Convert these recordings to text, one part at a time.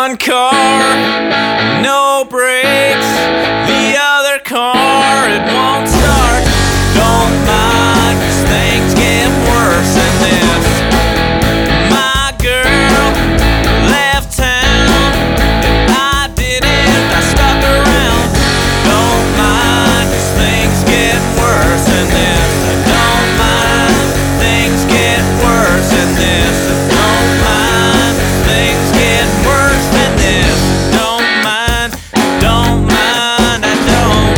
one car, no brakes. The other car, it won't start. Don't mind, 'cause things get worse than this. My girl left town, and I didn't, I stuck around. Don't mind, 'cause things get worse than this. I don't mind, things get worse than this. I don't mind, things get worse than this. Don't mind, I don't.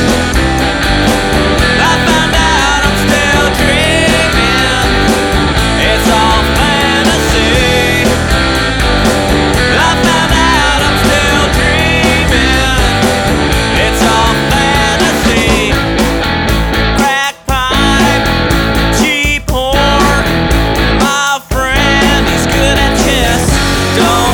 I found out I'm still dreaming. It's all fantasy. I found out I'm still dreaming. It's all fantasy. Crack pipe, cheap whore. My friend, he's good at chess. Don't